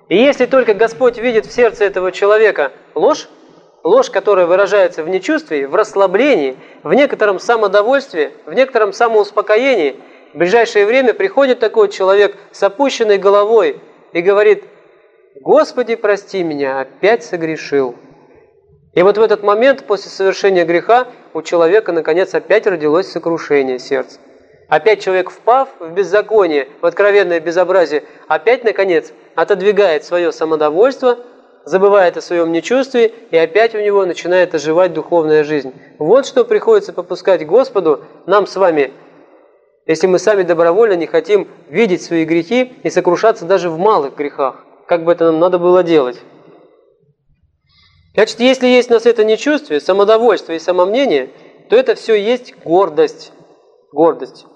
И если только Господь видит в сердце этого человека ложь, ложь, которая выражается в нечувствии, в расслаблении, в некотором самодовольстве, в некотором самоуспокоении, в ближайшее время приходит такой человек с опущенной головой и говорит: «Господи, прости меня, опять согрешил». И вот в этот момент, после совершения греха, у человека, наконец, опять родилось сокрушение сердца. Опять человек, впав в беззаконие, в откровенное безобразие, опять, наконец, отодвигает свое самодовольство, забывает о своем нечувствии, и опять у него начинает оживать духовная жизнь. Вот что приходится попускать Господу нам с вами, если мы сами добровольно не хотим видеть свои грехи и сокрушаться даже в малых грехах. Как бы это нам надо было делать? Значит, если есть у нас это нечувствие, самодовольство и самомнение, то это все есть гордость. Гордость.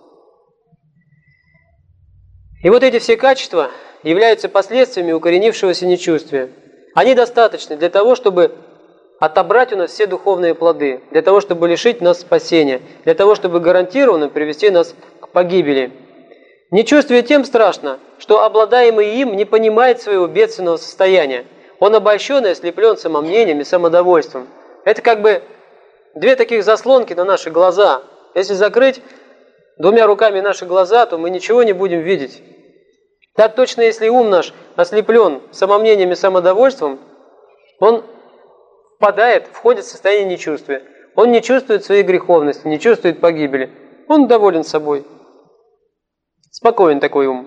И вот эти все качества являются последствиями укоренившегося нечувствия. Они достаточны для того, чтобы отобрать у нас все духовные плоды, для того, чтобы лишить нас спасения, для того, чтобы гарантированно привести нас к погибели. Нечувствие тем страшно, что обладаемый им не понимает своего бедственного состояния. Он обольщен и ослеплен самомнением и самодовольством. Это как бы две таких заслонки на наши глаза. Если закрыть двумя руками наши глаза, то мы ничего не будем видеть. Так точно, если ум наш ослеплен самомнением и самодовольством, он входит в состояние нечувствия. Он не чувствует своей греховности, не чувствует погибели. Он доволен собой. Спокоен такой ум.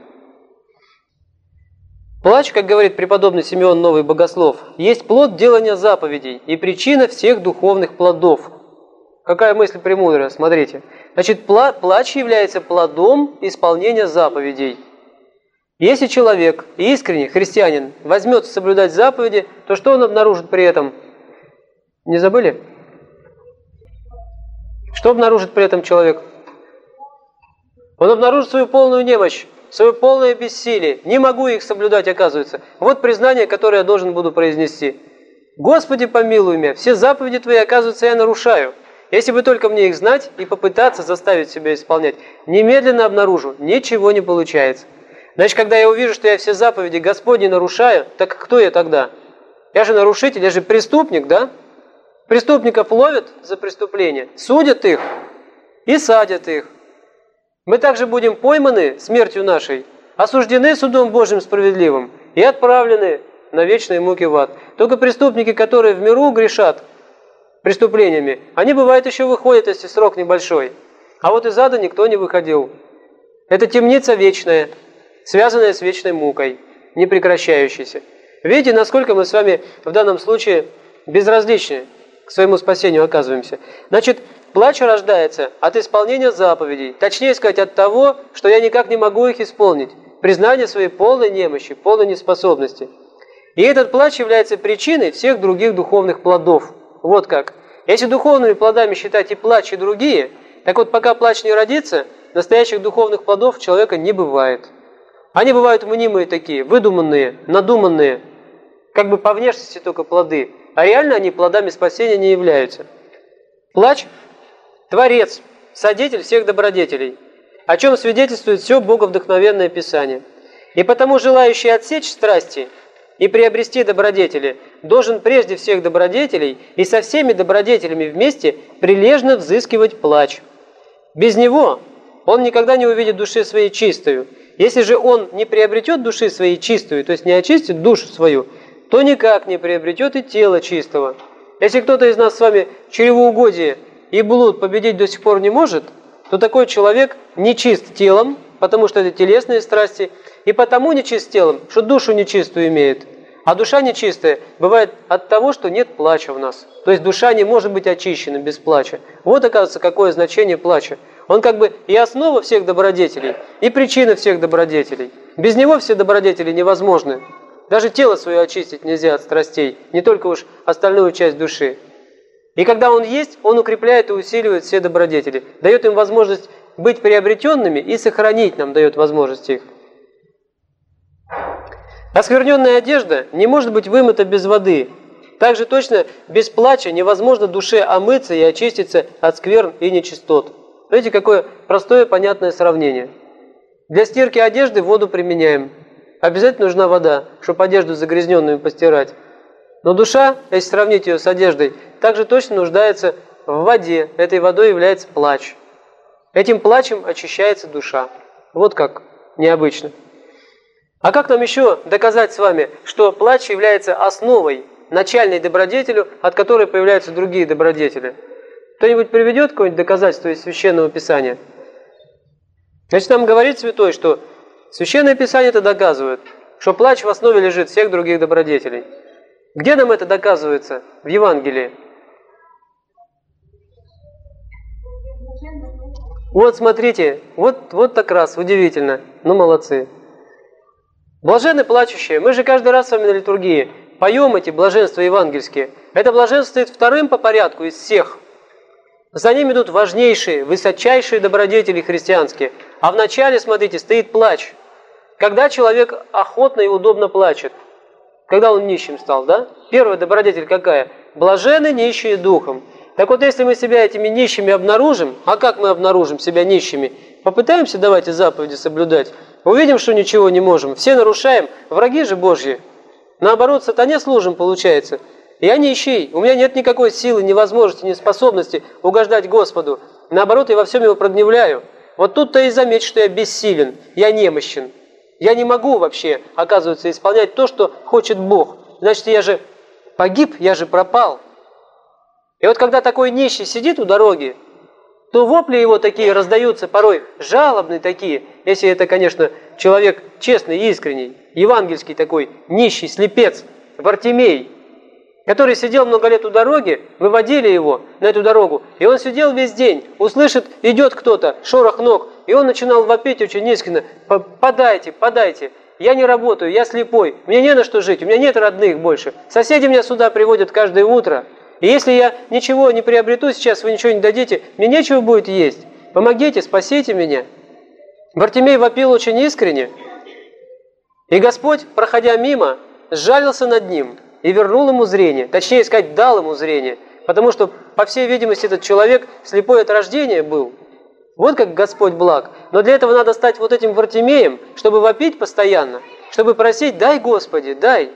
Плач, как говорит преподобный Симеон Новый Богослов, есть плод делания заповедей и причина всех духовных плодов. Какая мысль премудрая, смотрите. Значит, плач является плодом исполнения заповедей. Если человек, искренний христианин, возьмется соблюдать заповеди, то что он обнаружит при этом? Не забыли? Что обнаружит при этом человек? Он обнаружит свою полную немощь, свое полное бессилие. Не могу их соблюдать, оказывается. Вот признание, которое я должен буду произнести. «Господи, помилуй меня, все заповеди Твои, оказывается, я нарушаю. Если бы только мне их знать и попытаться заставить себя исполнять, немедленно обнаружу, ничего не получается». Значит, когда я увижу, что я все заповеди Господни нарушаю, так кто я тогда? Я же нарушитель, я же преступник, да? Преступников ловят за преступление, судят их и садят их. Мы также будем пойманы смертью нашей, осуждены судом Божьим справедливым и отправлены на вечные муки в ад. Только преступники, которые в миру грешат преступлениями, они, бывает, еще выходят, если срок небольшой. А вот из ада никто не выходил. Это темница вечная, связанная с вечной мукой, не прекращающейся. Видите, насколько мы с вами в данном случае безразличны к своему спасению оказываемся. Значит, плач рождается от исполнения заповедей, точнее сказать, от того, что я никак не могу их исполнить, признание своей полной немощи, полной неспособности. И этот плач является причиной всех других духовных плодов. Вот как. Если духовными плодами считать и плач, и другие, так вот, пока плач не родится, настоящих духовных плодов у человека не бывает. Они бывают мнимые такие, выдуманные, надуманные, как бы по внешности только плоды, а реально они плодами спасения не являются. Плач – Творец, содетель всех добродетелей, о чем свидетельствует все боговдохновенное Писание. И потому желающий отсечь страсти и приобрести добродетели должен прежде всех добродетелей и со всеми добродетелями вместе прилежно взыскивать плач. Без него он никогда не увидит души своей чистою. Если же он не приобретет души своей чистую, то есть не очистит душу свою, то никак не приобретет и тело чистого. Если кто-то из нас с вами чревоугодие и блуд победить до сих пор не может, то такой человек нечист телом, потому что это телесные страсти, и потому нечист телом, что душу нечистую имеет. А душа нечистая бывает от того, что нет плача в нас. То есть душа не может быть очищена без плача. Вот, оказывается, какое значение плача. Он как бы и основа всех добродетелей, и причина всех добродетелей. Без него все добродетели невозможны. Даже тело свое очистить нельзя от страстей, не только уж остальную часть души. И когда он есть, он укрепляет и усиливает все добродетели, дает им возможность быть приобретенными и сохранить нам дает возможность их. Оскверненная одежда не может быть вымыта без воды. Так же точно без плача невозможно душе омыться и очиститься от скверн и нечистот. Видите, какое простое понятное сравнение. Для стирки одежды воду применяем. обязательно нужна вода, чтобы одежду загрязненную постирать. Но душа, если сравнить ее с одеждой, также точно нуждается в воде. Этой водой является плач. Этим плачем очищается душа. Вот как необычно. А как нам еще доказать с вами, что плач является основой, начальной добродетелю, от которой появляются другие добродетели? Кто-нибудь приведет какое-нибудь доказательство из Священного Писания? Значит, нам говорит Святой, что Священное Писание это доказывает, что плач в основе лежит всех других добродетелей. Где нам это доказывается? В Евангелии. Вот смотрите, вот так раз, удивительно. Ну, молодцы. Блаженны плачущие. Мы же каждый раз с вами на литургии поем эти блаженства евангельские. Это блаженство стоит вторым по порядку из всех. За ним идут важнейшие, высочайшие добродетели христианские. А в начале, смотрите, стоит плач. Когда человек охотно и удобно плачет. Когда он нищим стал, да? Первая добродетель какая? Блаженны нищие духом. Так вот, если мы себя этими нищими обнаружим, а как мы обнаружим себя нищими? Попытаемся, давайте, заповеди соблюдать. Увидим, что ничего не можем. Все нарушаем, враги же Божьи. Наоборот, сатане служим, получается. Я нищий, у меня нет никакой силы, ни возможности, ни способности угождать Господу. Наоборот, я во всем его прогневляю. Вот тут-то и заметь, что я бессилен, я немощен. Я не могу вообще, оказывается, исполнять то, что хочет Бог. Значит, я же погиб, я же пропал. И вот когда такой нищий сидит у дороги, то вопли его такие раздаются, порой жалобные такие, если это, конечно, человек честный, искренний, евангельский такой, нищий, слепец, Вартимей, который сидел много лет у дороги, выводили его на эту дорогу, и он сидел весь день, услышит, идет кто-то, шорох ног, и он начинал вопить очень искренне: «Подайте, подайте, я не работаю, я слепой, мне не на что жить, у меня нет родных больше, соседи меня сюда приводят каждое утро, и если я ничего не приобрету сейчас, вы ничего не дадите, мне нечего будет есть, помогите, спасите меня». Вартимей вопил очень искренне, и Господь, проходя мимо, сжалился над ним и вернул ему зрение, точнее сказать, дал ему зрение, потому что, по всей видимости, этот человек слепой от рождения был. Вот как Господь благ. Но для этого надо стать вот этим Вартимеем, чтобы вопить постоянно, чтобы просить: «Дай, Господи, дай».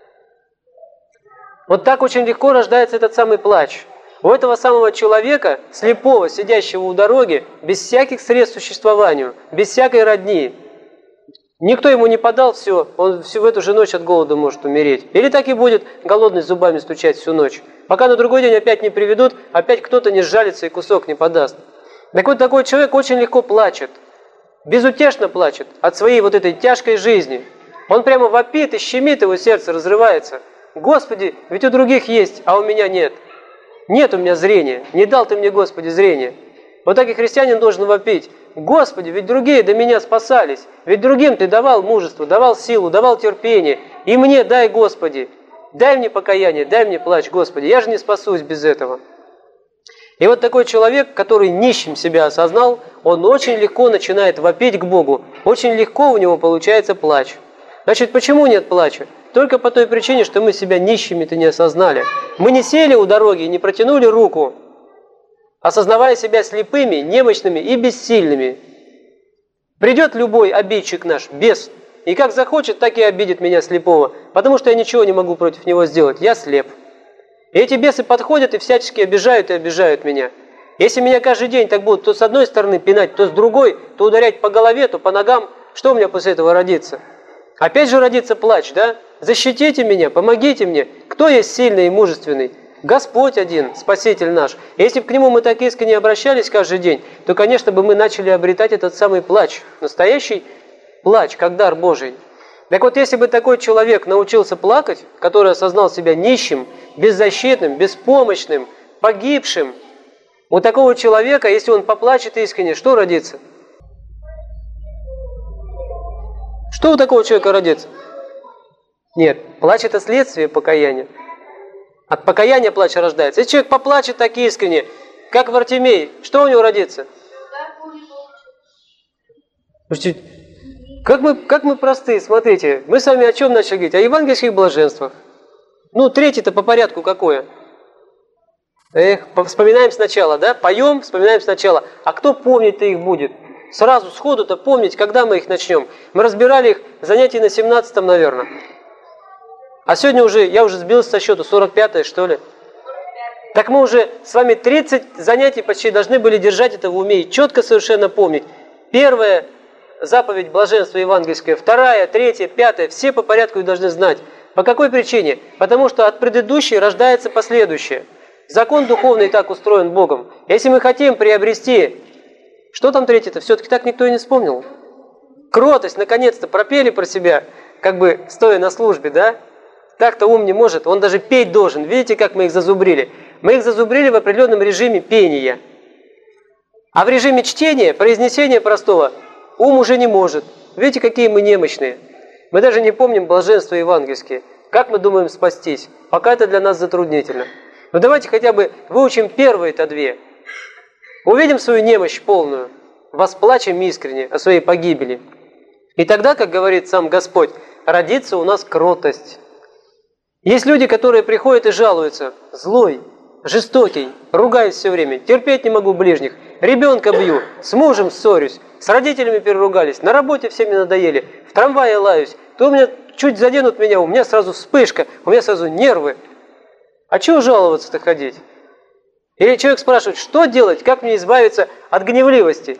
Вот так очень легко рождается этот самый плач. У этого самого человека, слепого, сидящего у дороги, без всяких средств к существованию, без всякой родни, никто ему не подал, все, он в эту же ночь от голода может умереть. Или так и будет голодный зубами стучать всю ночь. Пока на другой день опять не приведут, опять кто-то не сжалится и кусок не подаст. Так вот, такой человек очень легко плачет, безутешно плачет от своей вот этой тяжкой жизни. Он прямо вопит и щемит, его сердце разрывается. «Господи, ведь у других есть, а у меня нет. Нет у меня зрения, не дал Ты мне, Господи, зрения». Вот так и христианин должен вопить: «Господи, ведь другие до меня спасались, ведь другим Ты давал мужество, давал силу, давал терпение, и мне дай, Господи, дай мне покаяние, дай мне плач, Господи, я же не спасусь без этого». И вот такой человек, который нищим себя осознал, он очень легко начинает вопить к Богу, очень легко у него получается плач. Значит, почему нет плача? Только по той причине, что мы себя нищими-то не осознали. Мы не сели у дороги и не протянули руку, осознавая себя слепыми, немощными и бессильными. Придет любой обидчик наш, бес, и как захочет, так и обидит меня слепого, потому что я ничего не могу против него сделать, я слеп. И эти бесы подходят и всячески обижают и обижают меня. Если меня каждый день так будут то с одной стороны пинать, то с другой, то ударять по голове, то по ногам, что у меня после этого родится? Опять же родится плач, да? Защитите меня, помогите мне. Кто есть сильный и мужественный? Господь один, Спаситель наш. И если бы к Нему мы так искренне обращались каждый день, то, конечно, бы мы начали обретать этот самый плач. Настоящий плач, как дар Божий. Так вот, если бы такой человек научился плакать, который осознал себя нищим, беззащитным, беспомощным, погибшим, у такого человека, если он поплачет искренне, что родится? Что у такого человека родится? Нет, плач – это следствие покаяния. От покаяния плач рождается. Если человек поплачет так искренне, как Вартимей, что у него родится? Слушайте, как мы простые, смотрите, мы с вами о чем начали говорить? О евангельских блаженствах. Ну, третье-то по порядку какое? Вспоминаем сначала, да? Поем, вспоминаем сначала. А кто помнить-то их будет? сразу сходу-то помнить, когда мы их начнем. Мы разбирали их занятий на 17-м, наверное. А сегодня уже, я уже сбился со счету, 45-е, что ли? Так мы уже с вами 30 занятий почти должны были держать это в уме и четко совершенно помнить. Первая заповедь блаженства евангельская, вторая, третья, пятая, все по порядку их должны знать. По какой причине? Потому что от предыдущей рождается последующее. Закон духовный так устроен Богом. Если мы хотим приобрести, что там третье-то, все-таки так никто и не вспомнил. Кротость, наконец-то, пропели про себя, как бы стоя на службе, да? Так-то ум не может, он даже петь должен. Видите, как мы их зазубрили? Мы их зазубрили в определенном режиме пения. А в режиме чтения, произнесения простого, ум уже не может. Видите, какие мы немощные. Мы даже не помним блаженства евангельские. Как мы думаем спастись? Пока это для нас затруднительно. Но давайте хотя бы выучим первые-то две. Увидим свою немощь полную, восплачем искренне о своей погибели. И тогда, как говорит сам Господь, родится у нас кротость. Есть люди, которые приходят и жалуются: злой, жестокий, ругаюсь все время, терпеть не могу ближних, ребенка бью, с мужем ссорюсь, с родителями переругались, на работе всеми надоели, в трамвае лаюсь, то у меня чуть заденут меня, у меня сразу вспышка, у меня сразу нервы. А чего жаловаться-то ходить? Или человек спрашивает, что делать, как мне избавиться от гневливости?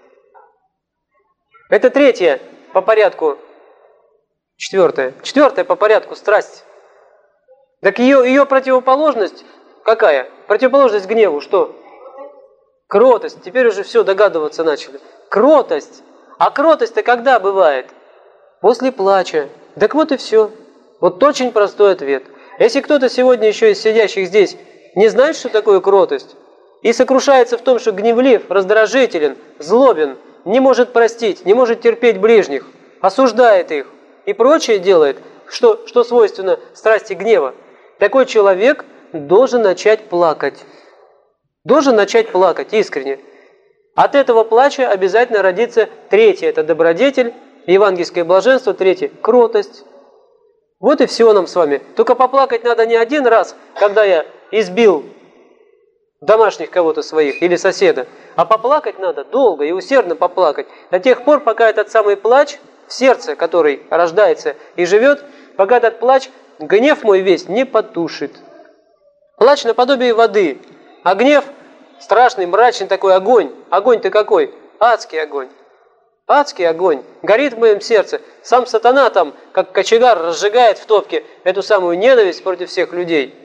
Это третье по порядку, четвертое по порядку страсть. Так ее противоположность какая? Противоположность гневу что? Кротость. Теперь уже все догадываться начали. Кротость. А кротость-то когда бывает? После плача. Так вот и все. Вот очень простой ответ. Если кто-то сегодня еще из сидящих здесь не знает, что такое кротость, и сокрушается в том, что гневлив, раздражителен, злобен, не может простить, не может терпеть ближних, осуждает их и прочее делает, что свойственно страсти гнева, такой человек должен начать плакать. Должен начать плакать искренне. От этого плача обязательно родится третье, это добродетель, евангельское блаженство, третье – кротость. Вот и все нам с вами. Только поплакать надо не один раз, когда я избил домашних кого-то своих или соседа, а поплакать надо долго и усердно поплакать. До тех пор, пока этот самый плач в сердце, который рождается и живет, пока этот плач гнев мой весь не потушит. Плач наподобие воды, а гнев страшный, мрачный такой огонь. Огонь-то какой? Адский огонь. Адский огонь горит в моем сердце. Сам сатана там, как кочегар, разжигает в топке эту самую ненависть против всех людей.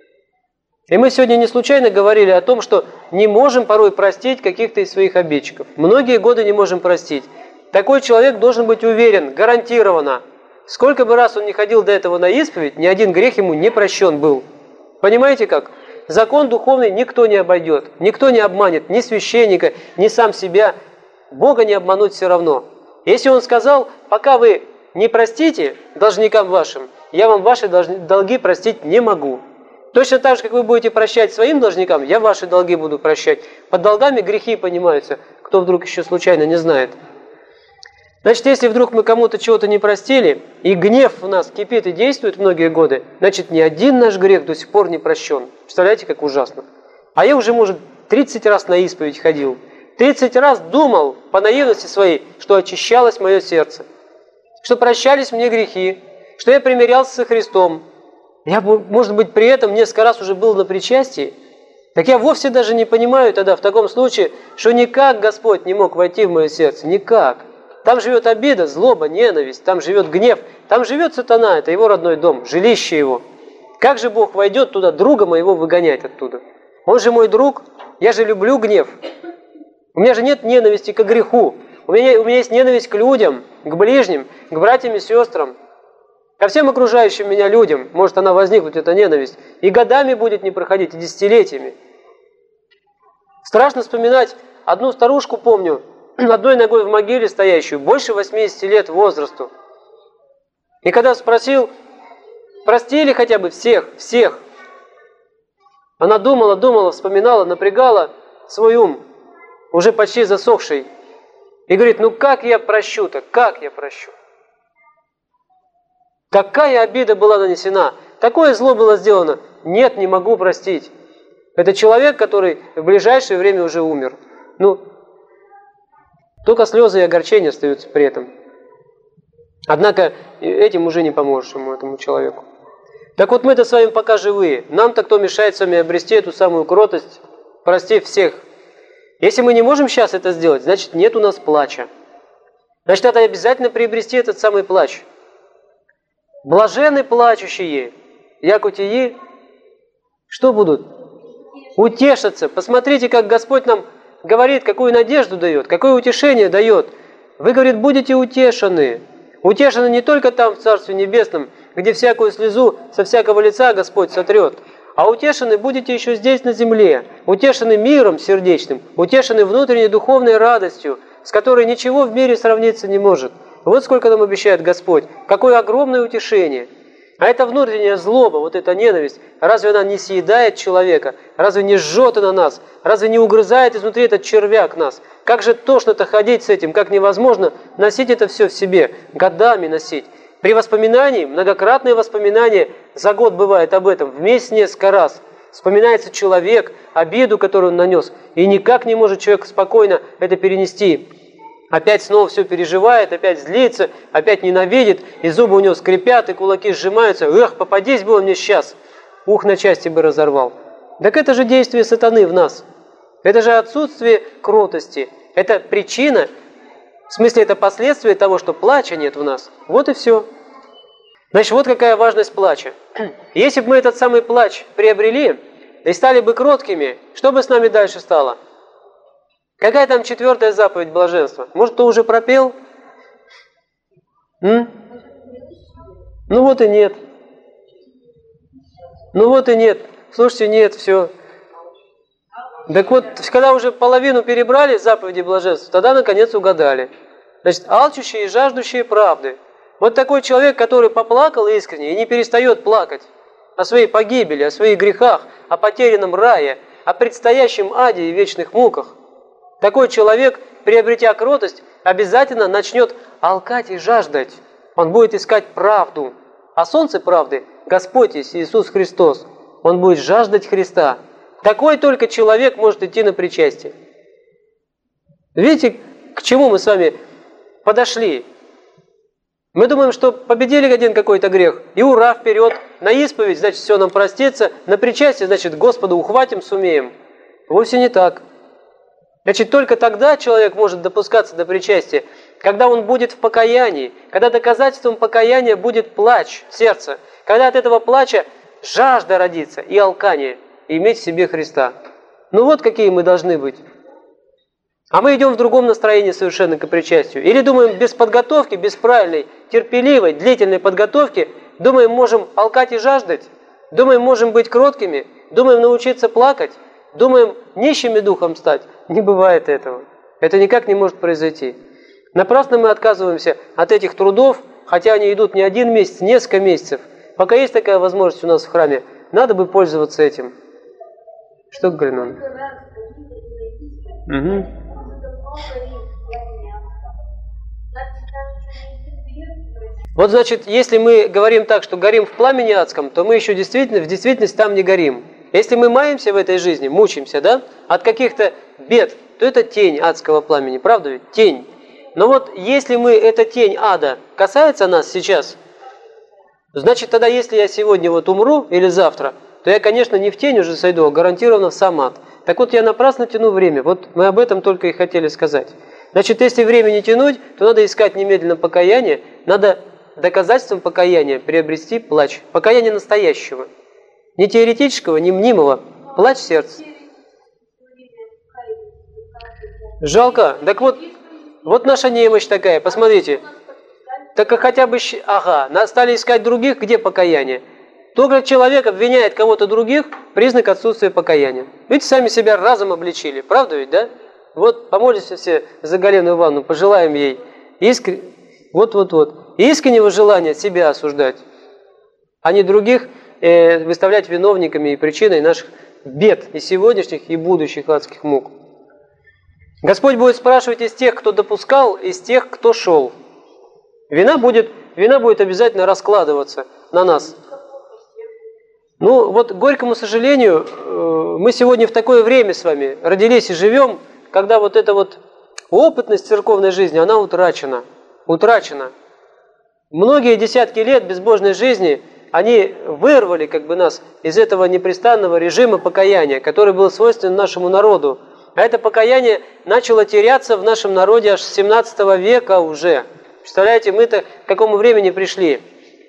И мы сегодня не случайно говорили о том, что не можем порой простить каких-то из своих обидчиков. Многие годы не можем простить. Такой человек должен быть уверен, гарантированно. Сколько бы раз он не ходил до этого на исповедь, ни один грех ему не прощен был. Понимаете как? Закон духовный никто не обойдет, никто не обманет, ни священника, ни сам себя. Бога не обмануть все равно. Если Он сказал, пока вы не простите должникам вашим, я вам ваши долги простить не могу. Точно так же, как вы будете прощать своим должникам, я ваши долги буду прощать. Под долгами грехи понимаются, кто вдруг еще случайно не знает. Значит, если вдруг мы кому-то чего-то не простили, и гнев в нас кипит и действует многие годы, значит, ни один наш грех до сих пор не прощен. Представляете, как ужасно. А я уже, может, 30 раз на исповедь ходил. 30 раз думал по наивности своей, что очищалось мое сердце, что прощались мне грехи, что я примирялся со Христом. Я, может быть, при этом несколько раз уже был на причастии. Так я вовсе даже не понимаю тогда в таком случае, что никак Господь не мог войти в мое сердце. Никак. Там живет обида, злоба, ненависть, там живет гнев, там живет сатана, это его родной дом, жилище его. Как же Бог войдет туда, друга моего выгонять оттуда? Он же мой друг, я же люблю гнев. У меня же нет ненависти к греху. У меня есть ненависть к людям, к ближним, к братьям и сестрам. Ко всем окружающим меня людям может она возникнуть, эта ненависть. И годами будет не проходить, и десятилетиями. Страшно вспоминать одну старушку, помню, одной ногой в могиле стоящую, больше 80 лет возрасту. И когда спросил, простили хотя бы всех, она думала, вспоминала, напрягала свой ум, уже почти засохший, и говорит, ну как я прощу-то, как я прощу? Такая обида была нанесена, такое зло было сделано, нет, не могу простить. Это человек, который в ближайшее время уже умер. Только слезы и огорчения остаются при этом. Однако этим уже не поможешь этому человеку. Так вот мы-то с вами пока живые. Нам-то кто мешает с вами обрести эту самую кротость, простив всех? Если мы не можем сейчас это сделать, значит нет у нас плача. Значит, надо обязательно приобрести этот самый плач. Блаженны плачущие, якутии, что будут? Утешатся. Посмотрите, как Господь нам говорит, какую надежду дает, какое утешение дает. Вы, говорит, будете утешены. Утешены не только там, в Царстве Небесном, где всякую слезу со всякого лица Господь сотрет, а утешены будете еще здесь, на земле. Утешены миром сердечным, утешены внутренней духовной радостью, с которой ничего в мире сравниться не может. Вот сколько нам обещает Господь. Какое огромное утешение. А эта внутренняя злоба, вот эта ненависть, разве она не съедает человека? Разве не жжет она нас? Разве не угрызает изнутри этот червяк нас? Как же тошно-то ходить с этим, как невозможно носить это все в себе, годами носить. При воспоминании, многократные воспоминания за год бывает об этом, в месяц несколько раз. Вспоминается человек, обиду, которую он нанес, и никак не может человек спокойно это перенести. Опять снова все переживает, опять злится, опять ненавидит, и зубы у него скрипят, и кулаки сжимаются. Эх, попадись было мне сейчас, ух, на части бы разорвал. Так это же действие сатаны в нас. Это же отсутствие кротости. Это причина, в смысле это последствие того, что плача нет в нас. Вот и все. Значит, вот какая важность плача. Если бы мы этот самый плач приобрели и стали бы кроткими, что бы с нами дальше стало? Какая там 4-я заповедь блаженства? Может, кто уже пропел? Ну вот и нет. Ну вот и нет. Слушайте, нет, все. Так вот, когда уже половину перебрали заповеди блаженства, тогда наконец угадали. Значит, алчущие и жаждущие правды. Вот такой человек, который поплакал искренне и не перестает плакать о своей погибели, о своих грехах, о потерянном рае, о предстоящем аде и вечных муках. Такой человек, приобретя кротость, обязательно начнет алкать и жаждать. Он будет искать правду. А солнце правды – Господь есть Иисус Христос. Он будет жаждать Христа. Такой только человек может идти на причастие. Видите, к чему мы с вами подошли? Мы думаем, что победили один какой-то грех, и ура, вперед, на исповедь, значит, все нам простится, на причастие, значит, Господа ухватим, сумеем. Вовсе не так. Значит, только тогда человек может допускаться до причастия, когда он будет в покаянии, когда доказательством покаяния будет плач сердца, когда от этого плача жажда родится и алкание, и иметь в себе Христа. Ну вот какие мы должны быть. А мы идем в другом настроении совершенно к причастию. Или думаем, без подготовки, без правильной, терпеливой, длительной подготовки, думаем, можем алкать и жаждать, думаем, можем быть кроткими, думаем, научиться плакать, думаем, нищими духом стать. Не бывает этого. Это никак не может произойти. Напрасно мы отказываемся от этих трудов, хотя они идут не 1 месяц, несколько месяцев. Пока есть такая возможность у нас в храме, надо бы пользоваться этим. Что, Галина? Угу. Вот значит, если мы говорим так, что горим в пламени адском, то мы еще в действительности там не горим. Если мы маемся в этой жизни, мучаемся, да, от каких-то бед, то это тень адского пламени, правда ведь? Тень. Но вот если эта тень ада касается нас сейчас, значит тогда если я сегодня вот умру или завтра, то я, конечно, не в тень уже сойду, а гарантированно в сам ад. Так вот я напрасно тяну время, вот мы об этом только и хотели сказать. Значит, если время не тянуть, то надо искать немедленно покаяние, надо доказательством покаяния приобрести плач. Покаяние настоящего. Не теоретического, не мнимого. Плач сердца. Жалко. Так вот наша немощь такая, посмотрите. Так хотя бы, стали искать других, где покаяние. Только человек обвиняет кого-то других, признак отсутствия покаяния. Видите, сами себя разом обличили. Правда ведь, да? Вот помолимся все за Галину Ивановну, пожелаем ей искреннего желания себя осуждать, а не других выставлять виновниками и причиной наших бед и сегодняшних, и будущих адских мук. Господь будет спрашивать из тех, кто допускал, из тех, кто шел. Вина будет обязательно раскладываться на нас. Ну, вот, к горькому сожалению, мы сегодня в такое время с вами родились и живем, когда вот эта вот Опытность церковной жизни, она утрачена. Утрачена. Многие десятки лет безбожной жизни, они вырвали нас из этого непрестанного режима покаяния, который был свойственен нашему народу. А это покаяние начало теряться в нашем народе аж с 17 века уже. Представляете, мы-то к какому времени пришли?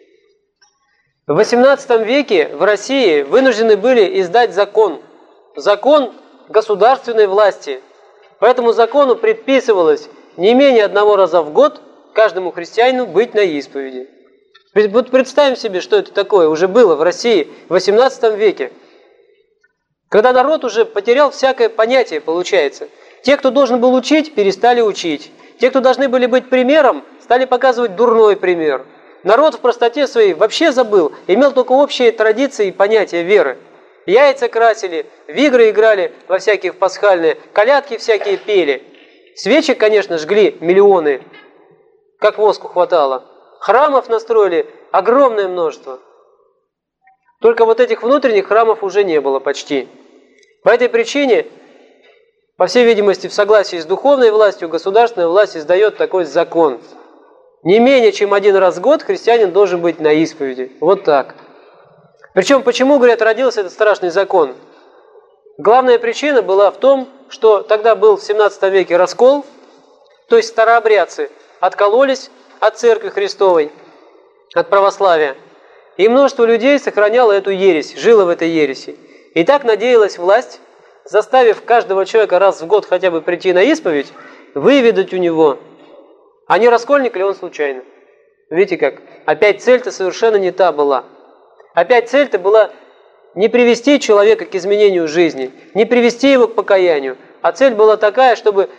В 18 веке в России вынуждены были издать закон. Закон государственной власти. По этому закону предписывалось не менее одного раза в год каждому христианину быть на исповеди. Вот представим себе, что это такое уже было в России в 18 веке. Когда народ уже потерял всякое понятие, получается. Те, кто должен был учить, перестали учить. Те, кто должны были быть примером, стали показывать дурной пример. Народ в простоте своей вообще забыл, имел только общие традиции и понятия веры. Яйца красили, в игры играли во всякие пасхальные, колядки всякие пели. Свечек, конечно, жгли миллионы, как воску хватало. Храмов настроили огромное множество. Только вот этих внутренних храмов уже не было почти. По этой причине, по всей видимости, в согласии с духовной властью, государственная власть издает такой закон. Не менее чем один раз в год христианин должен быть на исповеди. Вот так. Причем, почему, говорят, родился этот страшный закон? Главная причина была в том, что тогда был в 17 веке раскол, то есть старообрядцы откололись от Церкви Христовой, от православия. И множество людей сохраняло эту ересь, жило в этой ереси. И так надеялась власть, заставив каждого человека раз в год хотя бы прийти на исповедь, выведать у него, а не раскольник ли он случайно. Видите как? Опять цель-то совершенно не та была. Опять цель-то была не привести человека к изменению жизни, не привести его к покаянию, а цель была такая, чтобы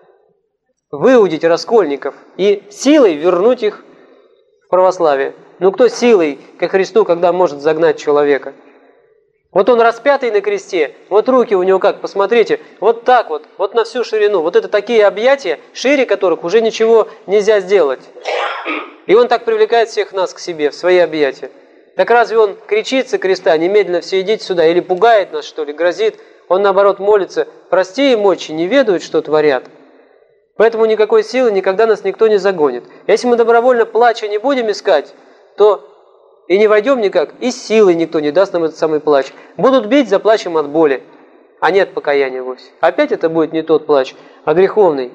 выудить раскольников и силой вернуть их в православие. Ну кто силой ко Христу, когда может загнать человека? Вот он распятый на кресте, вот руки у него как, посмотрите, вот так вот на всю ширину. Вот это такие объятия, шире которых уже ничего нельзя сделать. И он так привлекает всех нас к себе, в свои объятия. Так разве он кричит со креста, немедленно все идите сюда, или пугает нас, что ли, грозит? Он наоборот молится, прости им, отче, не ведают, что творят. Поэтому никакой силы никогда нас никто не загонит. Если мы добровольно плача не будем искать, то и не войдем никак, и силой никто не даст нам этот самый плач. Будут бить, заплачем от боли, а не от покаяния вовсе. Опять это будет не тот плач, а греховный.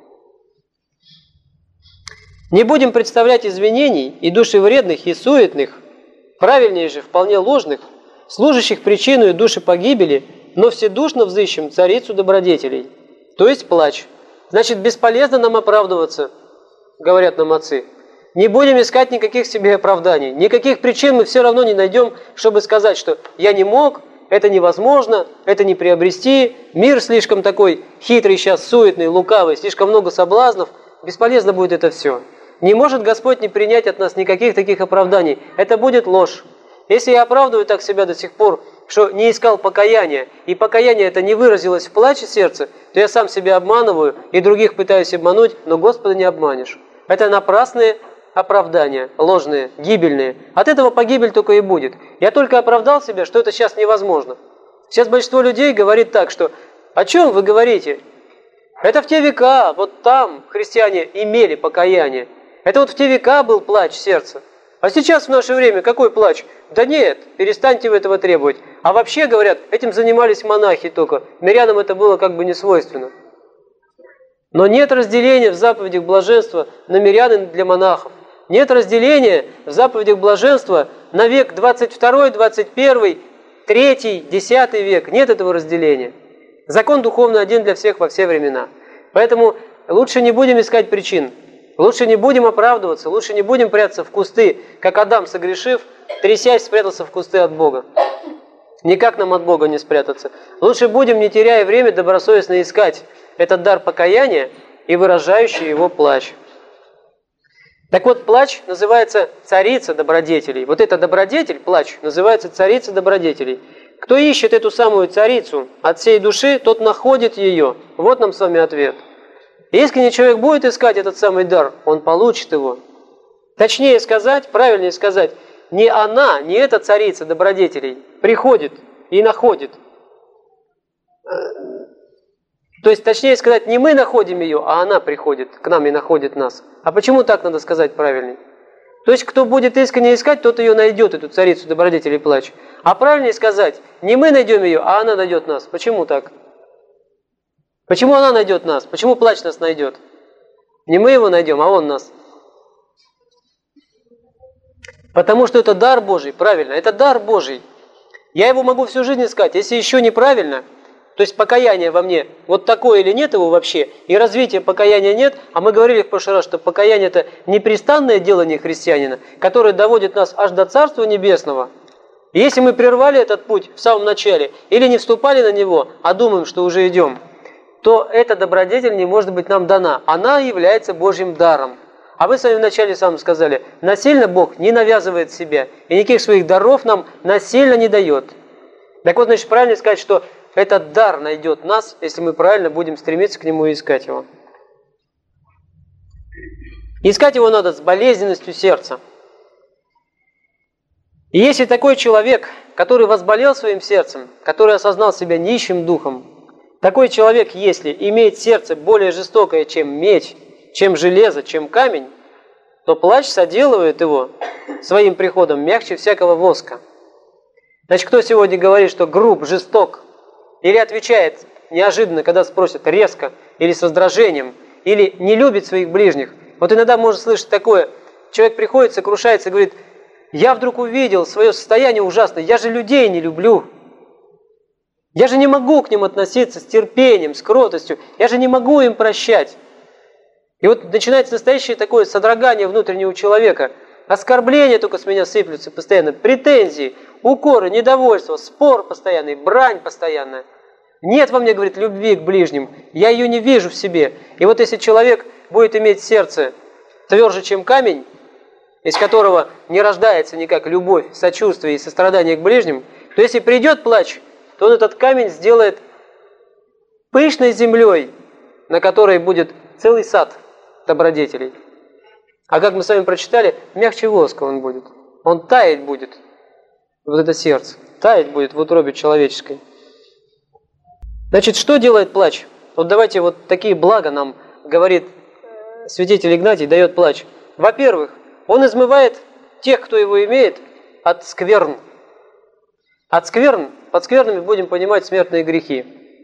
Не будем представлять извинений и душевредных, и суетных, правильнее же, вполне ложных, служащих причиной души погибели, но вседушно взыщем царицу добродетелей, то есть плач. Значит, бесполезно нам оправдываться, говорят нам отцы. Не будем искать никаких себе оправданий, никаких причин мы все равно не найдем, чтобы сказать, что я не мог, это невозможно, это не приобрести, мир слишком такой хитрый сейчас, суетный, лукавый, слишком много соблазнов, бесполезно будет это все. Не может Господь не принять от нас никаких таких оправданий, это будет ложь. Если я оправдываю так себя до сих пор, что не искал покаяния, и покаяние это не выразилось в плаче сердца, то я сам себя обманываю и других пытаюсь обмануть, но Господа не обманешь. Это напрасные оправдания, ложные, гибельные. От этого погибель только и будет. Я только оправдал себя, что это сейчас невозможно. Сейчас большинство людей говорит так, что «О чем вы говорите? Это в те века, вот там христиане имели покаяние. Это вот в те века был плач сердца. А сейчас в наше время какой плач? Да нет, перестаньте вы этого требовать. А вообще, говорят, этим занимались монахи только. Мирянам это было как бы не свойственно». Но нет разделения в заповедях блаженства на мирян и для монахов. Нет разделения в заповедях блаженства на век 22, 21, 3, 10 век. Нет этого разделения. Закон духовный один для всех во все времена. Поэтому лучше не будем искать причин. Лучше не будем оправдываться. Лучше не будем прятаться в кусты, как Адам, согрешив, трясясь, спрятался в кусты от Бога. Никак нам от Бога не спрятаться. Лучше будем, не теряя время, добросовестно искать этот дар покаяния и выражающий его плач. Так вот, плач называется царица добродетелей. Вот эта добродетель, плач, называется царица добродетелей. Кто ищет эту самую царицу от всей души, тот находит ее. Вот нам с вами ответ. Искренне человек будет искать этот самый дар, он получит его. Точнее сказать, правильнее сказать, не она, не эта царица добродетелей приходит и находит То есть, точнее сказать, не мы находим ее, а она приходит к нам и находит нас. А почему так надо сказать правильнее? То есть, кто будет искренне искать, тот ее найдет, эту царицу добродетели и плач. А правильнее сказать, не мы найдем ее, а она найдет нас. Почему так? Почему она найдет нас? Почему плач нас найдет? Не мы его найдем, а он нас. Потому что это дар Божий, правильно, это дар Божий. Я его могу всю жизнь искать, если еще неправильно, то есть покаяние во мне, вот такое или нет его вообще, и развития покаяния нет, а мы говорили в прошлый раз, что покаяние это непрестанное делание христианина, которое доводит нас аж до Царства Небесного. И если мы прервали этот путь в самом начале, или не вступали на него, а думаем, что уже идем, то эта добродетель не может быть нам дана. Она является Божьим даром. А вы с вами вначале сам сказали, насильно Бог не навязывает себя, и никаких своих даров нам насильно не дает. Так вот, значит, правильно сказать, что этот дар найдет нас, если мы правильно будем стремиться к нему и искать его. Искать его надо с болезненностью сердца. И если такой человек, который возболел своим сердцем, который осознал себя нищим духом, такой человек, если имеет сердце более жестокое, чем медь, чем железо, чем камень, то плач соделывает его своим приходом мягче всякого воска. Значит, кто сегодня говорит, что груб, жесток, или отвечает неожиданно, когда спросят, резко, или с раздражением, или не любит своих ближних, вот иногда можно слышать такое, человек приходит, сокрушается и говорит, я вдруг увидел свое состояние ужасное, я же людей не люблю. Я же не могу к ним относиться с терпением, с кротостью, я же не могу им прощать. И вот начинается настоящее такое содрогание внутреннего человека. Оскорбления только с меня сыплются постоянно, претензии, укоры, недовольство, спор постоянный, брань постоянная. Нет во мне, говорит, любви к ближним, я ее не вижу в себе. И вот если человек будет иметь сердце тверже, чем камень, из которого не рождается никак любовь, сочувствие и сострадание к ближним, то если придет плач, то он этот камень сделает пышной землей, на которой будет целый сад добродетелей. А как мы с вами прочитали, мягче воска он будет. Он таять будет, вот это сердце, таять будет в утробе человеческой. Значит, что делает плач? Вот давайте вот такие блага нам говорит святитель Игнатий, дает плач. Во-первых, он измывает тех, кто его имеет, от скверн. От скверн, под сквернами будем понимать смертные грехи.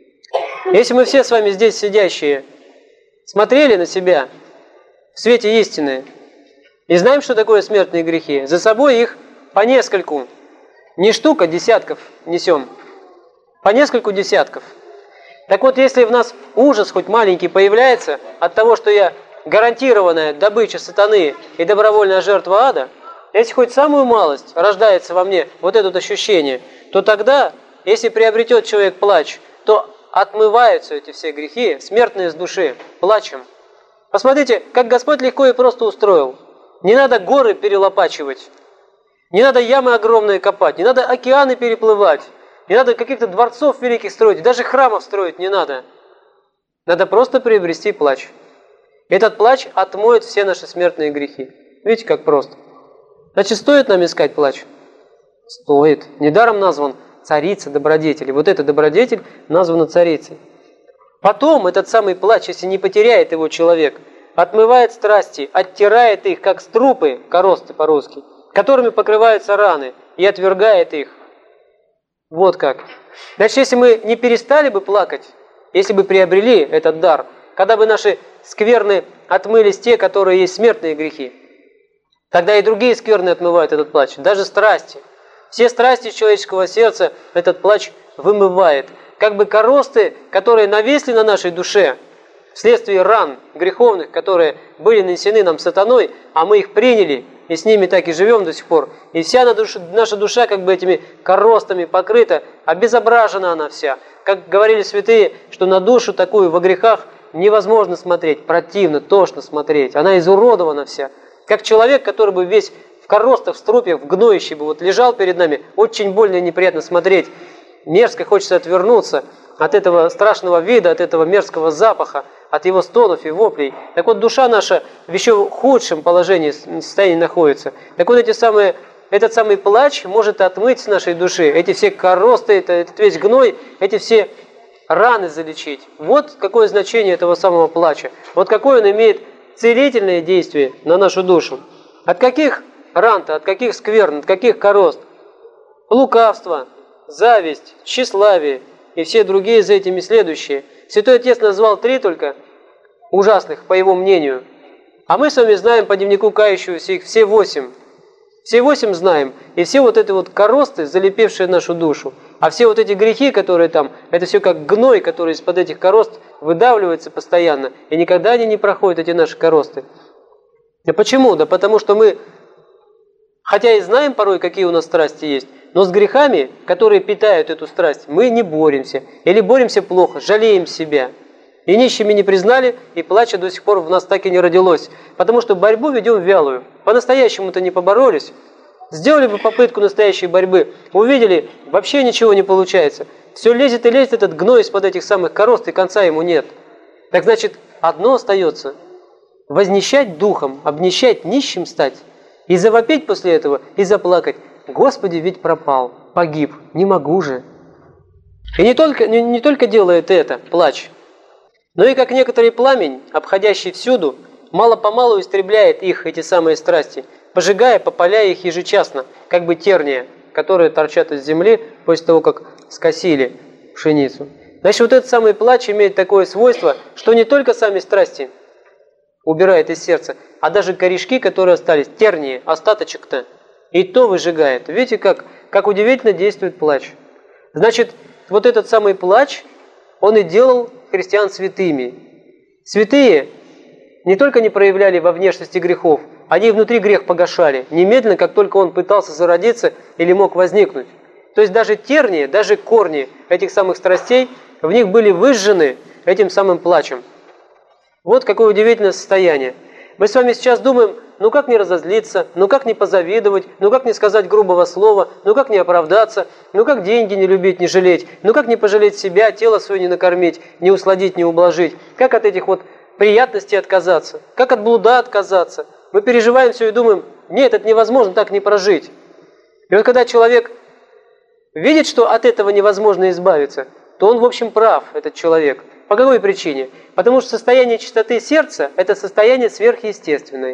Если мы все с вами здесь сидящие смотрели на себя в свете истины и знаем, что такое смертные грехи, за собой их по нескольку, не штука, десятков несем, по нескольку десятков. Так вот, если в нас ужас хоть маленький появляется от того, что я гарантированная добыча сатаны и добровольная жертва ада, если хоть самую малость рождается во мне вот это ощущение, то тогда, если приобретет человек плач, то отмываются эти все грехи, смертные с души, плачем. Посмотрите, как Господь легко и просто устроил. Не надо горы перелопачивать, не надо ямы огромные копать, не надо океаны переплывать, не надо каких-то дворцов великих строить, даже храмов строить не надо. Надо просто приобрести плач. Этот плач отмоет все наши смертные грехи. Видите, как просто. Значит, стоит нам искать плач? Стоит. Недаром назван царица добродетели. Вот эта добродетель названа царицей. Потом этот самый плач, если не потеряет его человек, отмывает страсти, оттирает их, как струпы, коросты по-русски, которыми покрываются раны, и отвергает их. Вот как. Значит, если мы не перестали бы плакать, если бы приобрели этот дар, когда бы наши скверны отмылись те, которые есть смертные грехи, тогда и другие скверны отмывают этот плач, даже страсти. Все страсти человеческого сердца этот плач вымывает. Как бы коросты, которые навесли на нашей душе вследствие ран греховных, которые были нанесены нам сатаной, а мы их приняли, и с ними так и живем до сих пор. И вся наша душа как бы этими коростами покрыта, обезображена она вся. Как говорили святые, что на душу такую во грехах невозможно смотреть, противно, тошно смотреть. Она изуродована вся. Как человек, который бы весь в коростах, в струпе, в гноище бы вот лежал перед нами, очень больно и неприятно смотреть. Мерзко хочется отвернуться от этого страшного вида, от этого мерзкого запаха, от его стонов и воплей. Так вот, душа наша в еще худшем положении, состоянии находится. Так вот, этот самый плач может отмыть с нашей души эти все коросты, этот весь гной, эти все раны залечить. Вот какое значение этого самого плача. Вот какое он имеет целительное действие на нашу душу. От каких ран-то, от каких скверн, от каких корозд? Лукавство, зависть, тщеславие и все другие за этими следующие. Святой Отец назвал 3 только ужасных, по его мнению. А мы с вами знаем по дневнику кающегося их все 8. Все 8 знаем. И все вот эти вот коросты, залепившие нашу душу. А все вот эти грехи, которые там, это все как гной, который из-под этих корост выдавливается постоянно. И никогда они не проходят, эти наши коросты. А почему? Да потому что мы, хотя и знаем порой, какие у нас страсти есть, но с грехами, которые питают эту страсть, мы не боремся. Или боремся плохо, жалеем себя. И нищими не признали, и плача до сих пор в нас так и не родилось. Потому что борьбу ведем вялую. По-настоящему-то не поборолись. Сделали бы попытку настоящей борьбы, увидели, вообще ничего не получается. Все лезет и лезет этот гной из-под этих самых корозд, и конца ему нет. Так значит, одно остается. Вознищать духом, обнищать, нищим стать. И завопить после этого, и заплакать. Господи, ведь пропал, погиб, не могу же. И не только делает это, плач, но и как некоторый пламень, обходящий всюду, мало-помалу истребляет их, эти самые страсти, пожигая, попаляя их ежечасно, как бы терния, которые торчат из земли после того, как скосили пшеницу. Значит, вот этот самый плач имеет такое свойство, что не только сами страсти убирает из сердца, а даже корешки, которые остались, тернии, остаточек-то, и то выжигает. Видите, как удивительно действует плач. Значит, вот этот самый плач, он и делал христиан святыми. Святые не только не проявляли во внешности грехов, они и внутри грех погашали, немедленно, как только он пытался зародиться или мог возникнуть. То есть даже тернии, даже корни этих самых страстей, в них были выжжены этим самым плачем. Вот какое удивительное состояние. Мы с вами сейчас думаем, ну как не разозлиться, ну как не позавидовать, ну как не сказать грубого слова, ну как не оправдаться, ну как деньги не любить, не жалеть, ну как не пожалеть себя, тело свое не накормить, не усладить, не ублажить, как от этих вот приятностей отказаться, как от блуда отказаться. Мы переживаем все и думаем, нет, это невозможно так не прожить. И вот когда человек видит, что от этого невозможно избавиться, то он в общем прав, этот человек. По какой причине? Потому что состояние чистоты сердца – это состояние сверхъестественное.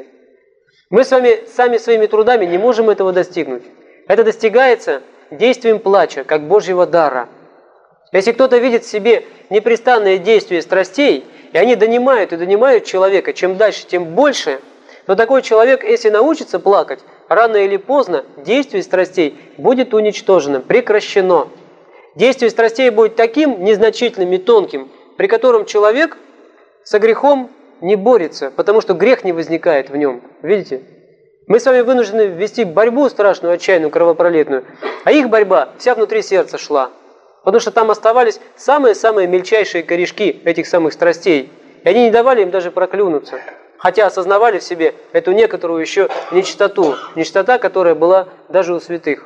Мы с вами сами своими трудами не можем этого достигнуть. Это достигается действием плача, как Божьего дара. Если кто-то видит в себе непрестанное действие страстей, и они донимают и донимают человека, чем дальше, тем больше, то такой человек, если научится плакать, рано или поздно действие страстей будет уничтожено, прекращено. Действие страстей будет таким незначительным и тонким, при котором человек со грехом не борется, потому что грех не возникает в нем. Видите? Мы с вами вынуждены вести борьбу страшную, отчаянную, кровопролитную, а их борьба вся внутри сердца шла. Потому что там оставались самые-самые мельчайшие корешки этих самых страстей, и они не давали им даже проклюнуться, хотя осознавали в себе эту некоторую еще нечистоту, нечистота, которая была даже у святых.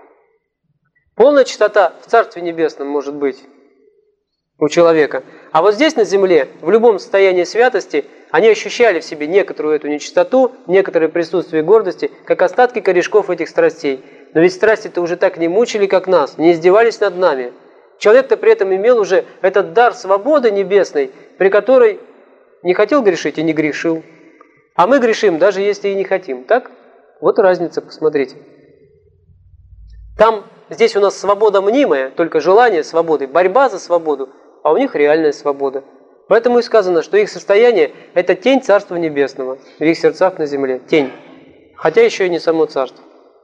Полная чистота в Царстве Небесном может быть у человека. А вот здесь, на земле, в любом состоянии святости, они ощущали в себе некоторую эту нечистоту, некоторое присутствие гордости, как остатки корешков этих страстей. Но ведь страсти-то уже так не мучили, как нас, не издевались над нами. Человек-то при этом имел уже этот дар свободы небесной, при которой не хотел грешить и не грешил. А мы грешим, даже если и не хотим. Так? Вот разница, посмотрите. Здесь у нас свобода мнимая, только желание свободы, борьба за свободу, а у них реальная свобода. Поэтому и сказано, что их состояние – это тень Царства Небесного в их сердцах на земле. Тень. Хотя еще и не само Царство.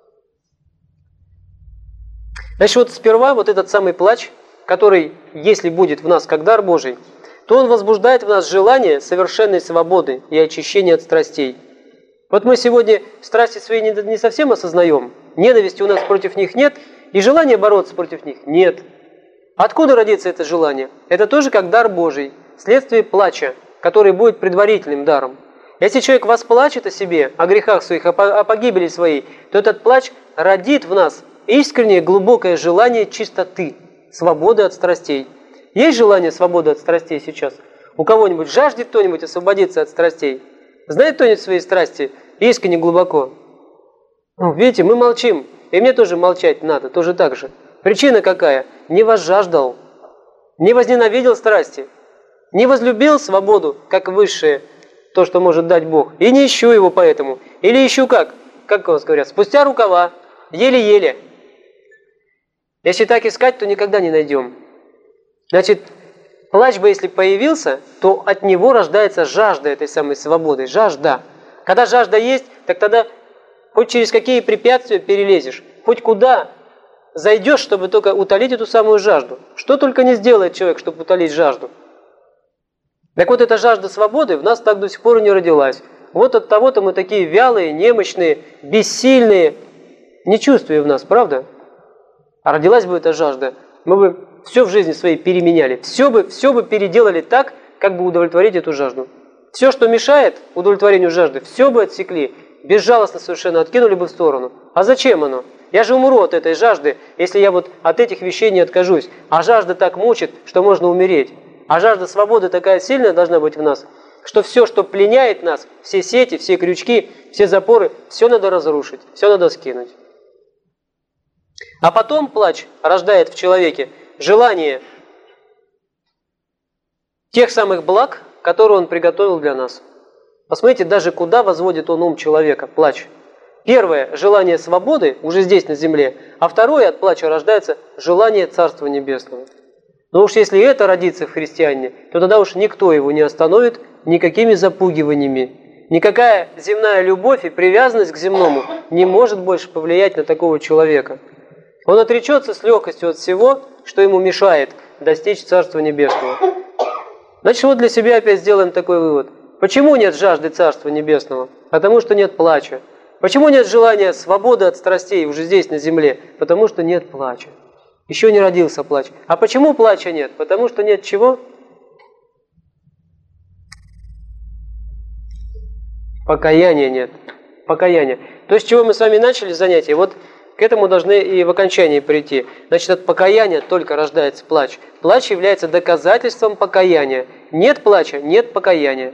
Значит, вот сперва вот этот самый плач, который, если будет в нас как дар Божий, то он возбуждает в нас желание совершенной свободы и очищения от страстей. Вот мы сегодня страсти свои не совсем осознаем, ненависти у нас против них нет, и желания бороться против них нет. Откуда родится это желание? Это тоже как дар Божий, следствие плача, который будет предварительным даром. Если человек восплачет о себе, о грехах своих, о погибели своей, то этот плач родит в нас искреннее глубокое желание чистоты, свободы от страстей. Есть желание свободы от страстей сейчас? У кого-нибудь жаждет кто-нибудь освободиться от страстей? Знает кто-нибудь свои страсти искренне глубоко? Видите, мы молчим, и мне тоже молчать надо, тоже так же. Причина какая? Не возжаждал. не возненавидел страсти, не возлюбил свободу, как высшее, то, что может дать Бог, и не ищу его поэтому. Или ищу как у вас говорят, спустя рукава, еле-еле. Если так искать, то никогда не найдем. Значит, плач бы, если появился, то от него рождается жажда этой самой свободы, жажда. Когда жажда есть, так тогда хоть через какие препятствия перелезешь, хоть куда зайдешь, чтобы только утолить эту самую жажду. Что только не сделает человек, чтобы утолить жажду. Так вот, эта жажда свободы в нас так до сих пор и не родилась. Вот от того-то мы такие вялые, немощные, бессильные, не чувствуя в нас, правда? А родилась бы эта жажда, мы бы все в жизни своей переменяли, все бы переделали так, как бы удовлетворить эту жажду. Все, что мешает удовлетворению жажды, все бы отсекли, безжалостно совершенно откинули бы в сторону. А зачем оно? Я же умру от этой жажды, если я вот от этих вещей не откажусь. А жажда так мучит, что можно умереть. А жажда свободы такая сильная должна быть в нас, что все, что пленяет нас, все сети, все крючки, все запоры, все надо разрушить, все надо скинуть. А потом плач рождает в человеке желание тех самых благ, которые он приготовил для нас. Посмотрите, даже куда возводит он ум человека, плач. Первое – желание свободы, уже здесь на земле, а второе – от плача рождается желание Царства Небесного. Но уж если это родится в христианине, то тогда уж никто его не остановит никакими запугиваниями. Никакая земная любовь и привязанность к земному не может больше повлиять на такого человека. Он отречется с легкостью от всего, что ему мешает достичь Царства Небесного. Значит, вот для себя опять сделаем такой вывод. Почему нет жажды Царства Небесного? Потому что нет плача. Почему нет желания свободы от страстей уже здесь, на земле? Потому что нет плача. Еще не родился плач. А почему плача нет? Потому что нет чего? Покаяния нет. Покаяния. То, с чего мы с вами начали занятие, вот к этому должны и в окончании прийти. Значит, от покаяния только рождается плач. Плач является доказательством покаяния. Нет плача, нет покаяния.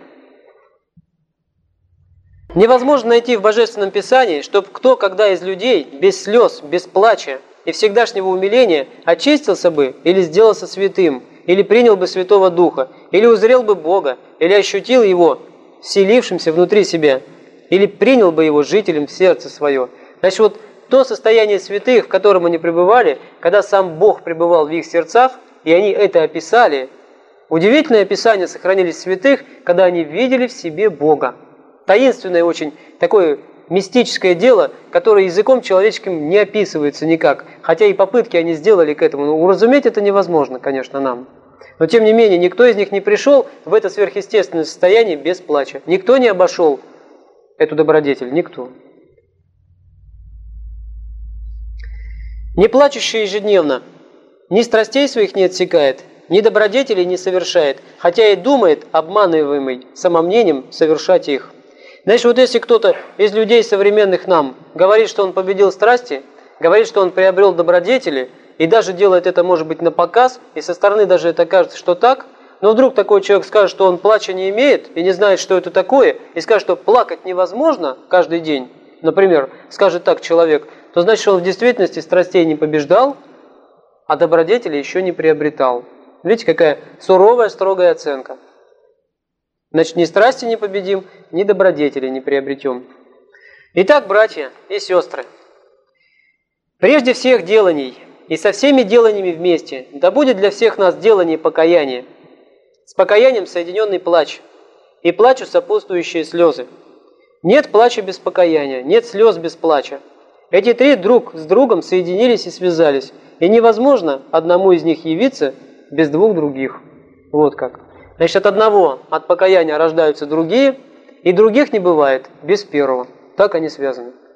Невозможно найти в Божественном Писании, чтобы кто, когда из людей, без слез, без плача и всегдашнего умиления, очистился бы или сделался святым, или принял бы Святого Духа, или узрел бы Бога, или ощутил Его, вселившимся внутри себя, или принял бы Его жителем в сердце свое. Значит, вот то состояние святых, в котором они пребывали, когда сам Бог пребывал в их сердцах, и они это описали, удивительное описание сохранились святых, когда они видели в себе Бога. Таинственное очень такое мистическое дело, которое языком человеческим не описывается никак. Хотя и попытки они сделали к этому. Но уразуметь это невозможно, конечно, нам. Но тем не менее, никто из них не пришел в это сверхъестественное состояние без плача. Никто не обошел эту добродетель. Никто. Не плачущий ежедневно ни страстей своих не отсекает, ни добродетелей не совершает, хотя и думает, обманываемый самомнением, совершать их. Значит, вот если кто-то из людей современных нам говорит, что он победил страсти, говорит, что он приобрел добродетели, и даже делает это, может быть, на показ, и со стороны даже это кажется, что так, но вдруг такой человек скажет, что он плача не имеет, и не знает, что это такое, и скажет, что плакать невозможно каждый день, например, скажет так человек, то значит, что он в действительности страстей не побеждал, а добродетели еще не приобретал. Видите, какая суровая, строгая оценка. Значит, ни страсти не победим, ни добродетели не приобретем. Итак, братья и сестры, прежде всех деланий и со всеми деланиями вместе, да будет для всех нас делание покаяния, с покаянием соединенный плач, и плачу сопутствующие слезы. Нет плача без покаяния, нет слез без плача. Эти три друг с другом соединились и связались, и невозможно одному из них явиться без двух других. Вот как. Значит, от одного, от покаяния рождаются другие, и других не бывает без первого. Так они связаны.